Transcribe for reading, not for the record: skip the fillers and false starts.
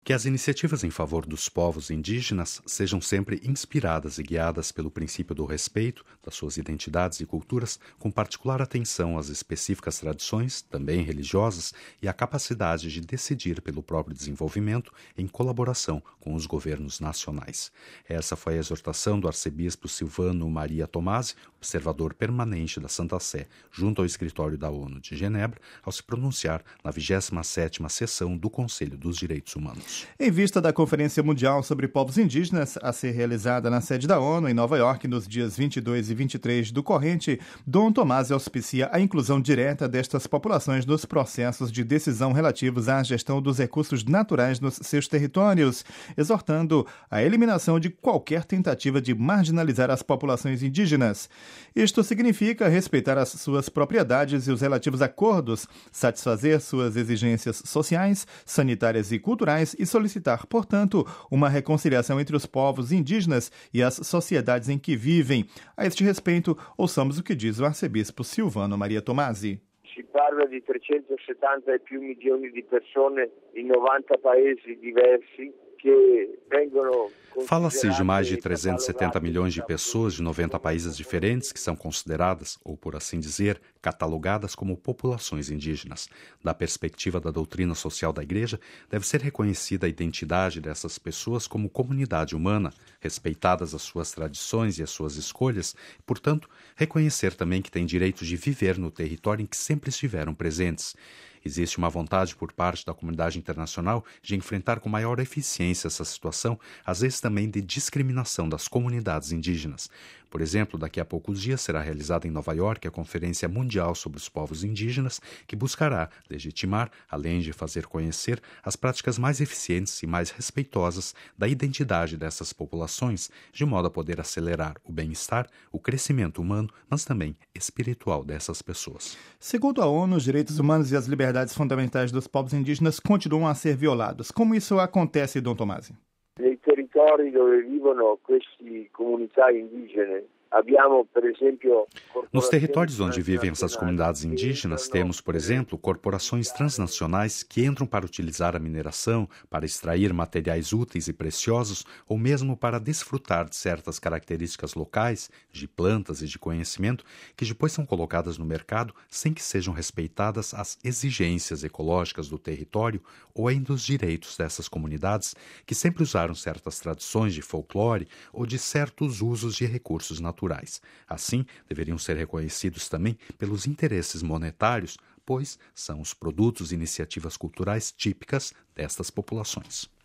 Que as iniciativas em favor dos povos indígenas sejam sempre inspiradas e guiadas pelo princípio do respeito das suas identidades e culturas, com particular atenção às específicas tradições, também religiosas, e à capacidade de decidir pelo próprio desenvolvimento em colaboração com os governos nacionais. Essa foi a exortação do arcebispo Silvano Maria Tomasi, observador permanente da Santa Sé, junto ao escritório da ONU de Genebra, ao se pronunciar na 27ª sessão do Conselho dos Direitos Humanos. Em vista da Conferência Mundial sobre Povos Indígenas, a ser realizada na sede da ONU, em Nova York, nos dias 22 e 23 do corrente, Dom Tomasi auspicia a inclusão direta destas populações nos processos de decisão relativos à gestão dos recursos naturais nos seus territórios, exortando a eliminação de qualquer tentativa de marginalizar as populações indígenas. Isto significa respeitar as suas propriedades e os relativos acordos, satisfazer suas exigências sociais, sanitárias e culturais e solicitar, portanto, uma reconciliação entre os povos indígenas e as sociedades em que vivem. A este respeito, ouçamos o que diz o arcebispo Silvano Maria Tomasi. Si parla di 370 e più milioni di persone in 90 paesi diversi. Fala-se de mais de 370 milhões de pessoas de 90 países diferentes que são consideradas, ou por assim dizer, catalogadas como populações indígenas. Da perspectiva da doutrina social da Igreja, deve ser reconhecida a identidade dessas pessoas como comunidade humana, respeitadas as suas tradições e as suas escolhas, e, portanto, reconhecer também que têm direito de viver no território em que sempre estiveram presentes. Existe uma vontade por parte da comunidade internacional de enfrentar com maior eficiência essa situação, às vezes também de discriminação das comunidades indígenas. Por exemplo, daqui a poucos dias será realizada em Nova York a Conferência Mundial sobre os Povos Indígenas, que buscará legitimar, além de fazer conhecer, as práticas mais eficientes e mais respeitosas da identidade dessas populações, de modo a poder acelerar o bem-estar, o crescimento humano, mas também espiritual dessas pessoas. Segundo a ONU, os direitos humanos e as liberdades fundamentais dos povos indígenas continuam a ser violados. Como isso acontece, Dom Tomasi? Nei territori dove vivono queste comunità indigene abbiamo, per esempio, nos territórios onde vivem essas comunidades indígenas, temos, por exemplo, corporações transnacionais que entram para utilizar a mineração, para extrair materiais úteis e preciosos, ou mesmo para desfrutar de certas características locais, de plantas e de conhecimento, que depois são colocadas no mercado sem que sejam respeitadas as exigências ecológicas do território ou ainda os direitos dessas comunidades, que sempre usaram certas tradições de folclore ou de certos usos de recursos naturais. Assim, deveriam ser reconhecidos também pelos interesses monetários, pois são os produtos e iniciativas culturais típicas destas populações.